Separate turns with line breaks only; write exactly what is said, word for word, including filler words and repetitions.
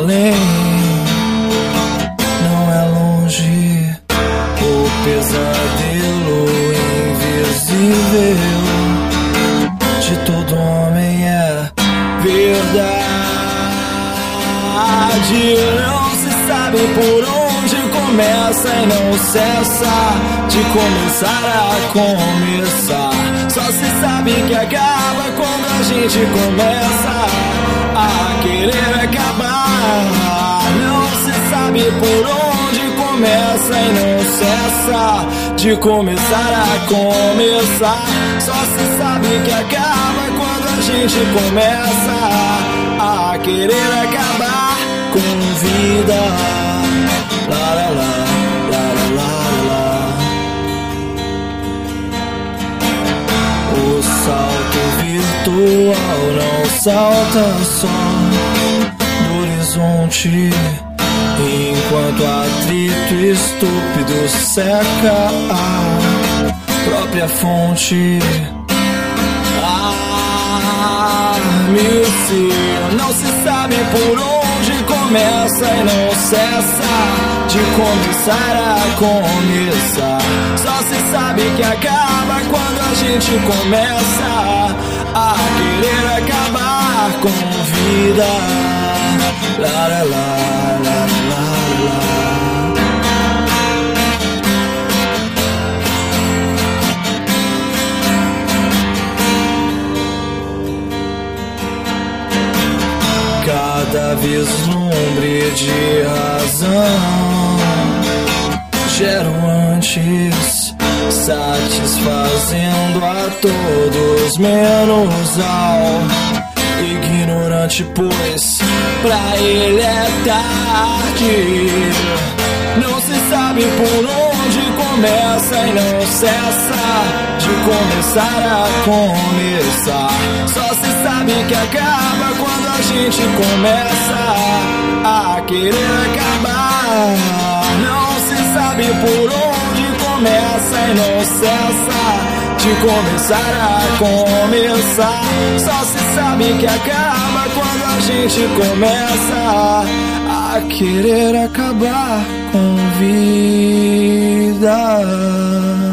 além, não é longe. O pesadelo invisível de todo homem é verdade. Não se sabe por onde começa e não cessa de começar a começar. Só se sabe que acaba quando a gente começa a querer acabar. Não se sabe por onde começa e não cessa de começar a começar. Só se sabe que acaba quando a gente começa a querer acabar com vida. La la la, la la la la. O salto virtual não salta só no horizonte, enquanto atrito estúpido seca a própria fonte. Ah, míssil, não se sabe por onde começa e não cessa de começar a começar. Só se sabe que acaba quando a gente começa a querer acabar com vida. La la la, la la la. Cada vislumbre de razão gera um antes, satisfazendo a todos menos ao ignorante, pois pra ele é tarde. Não se sabe por onde começa e não cessa de começar a começar. Só se sabe que acaba quando a gente começa a querer acabar. Não se sabe por onde começa e não cessa de começar a começar. Só se sabe que acaba quando a gente começa a querer acabar com vida.